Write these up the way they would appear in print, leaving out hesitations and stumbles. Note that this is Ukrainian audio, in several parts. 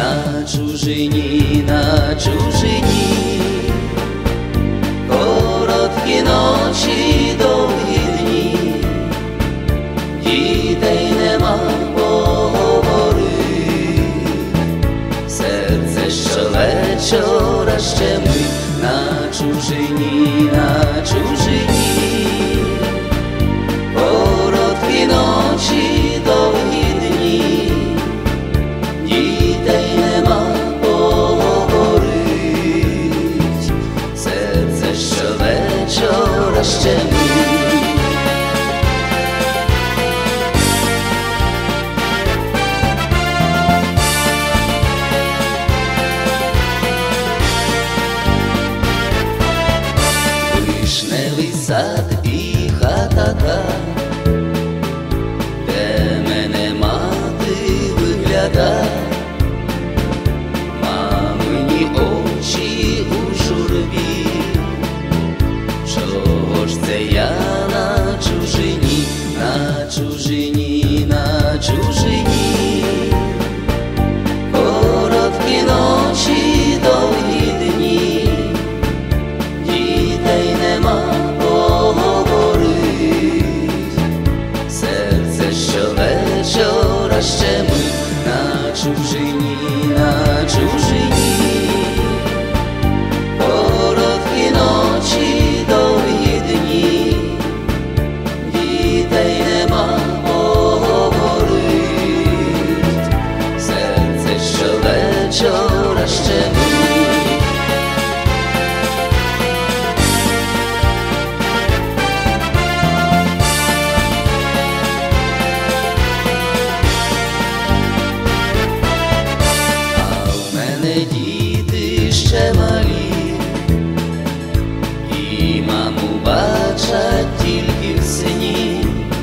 на чужині, на чужині, короткі ночі, довгі дні, дітей нема поговорить, серце щовечора щемить, на чужині, на чужині, короткі ночі, довгі дні, дітей нема поговорить, серце щовечора щемить. Вишневий сад і хата та, де мене мати вигляда, мамині очі у журбі. Чого ж це я на чужині, на чужині, на чужині, короткі ночі, довгі дні, дітей нема поговорить, серце щовечора щемить, на чужині, на чужині, короткі ночі, довгі дні, дітей нема поговорить, серце щовечора щемить. Діти ще малі, і маму бачать тільки в сні,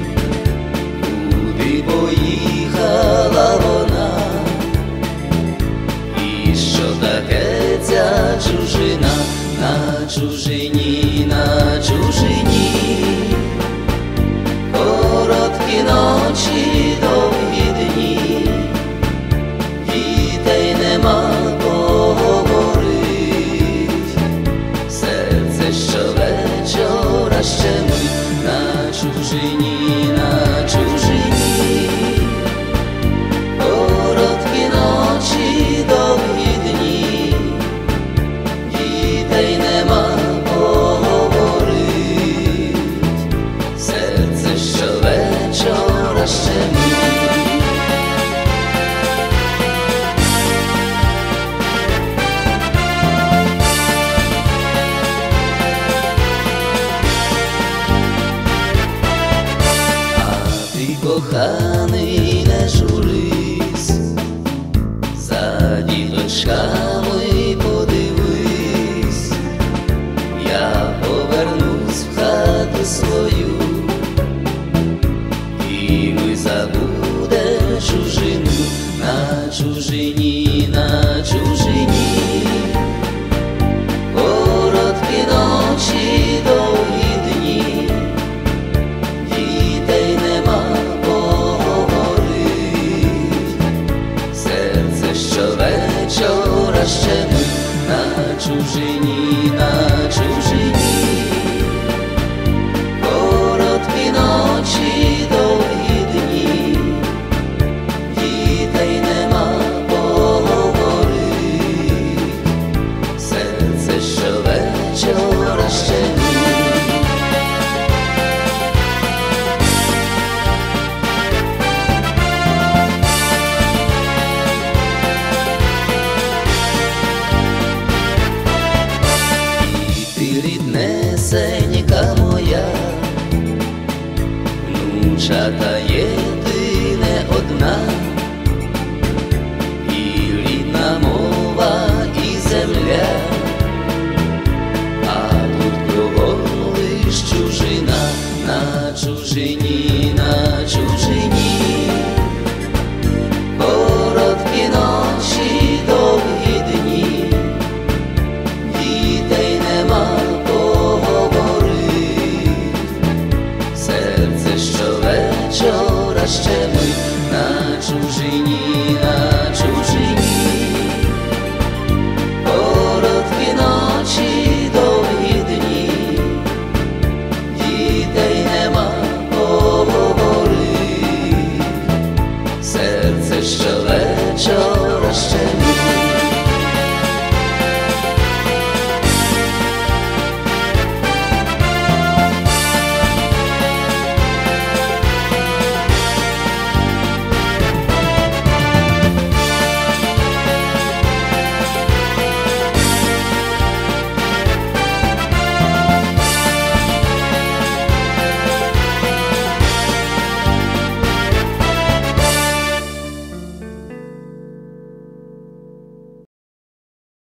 куди поїхала вона, і що таке ця чужина, на чужині, на чужині, короткі ночі, довгі дні, дітей нема поговорить, серце щовечора щемить, на чужині, на чужині, короткі ночі, довгі дні, дітей нема поговорить, серце щовечора щемить. Коханий, не журись, за діточками подивись, я повернусь в хату свою, і ми забудем чужину, на чужині, на чужині, короткі ночі, довгі дні, дітей нема щовечора щемить, на чужині, на чужині.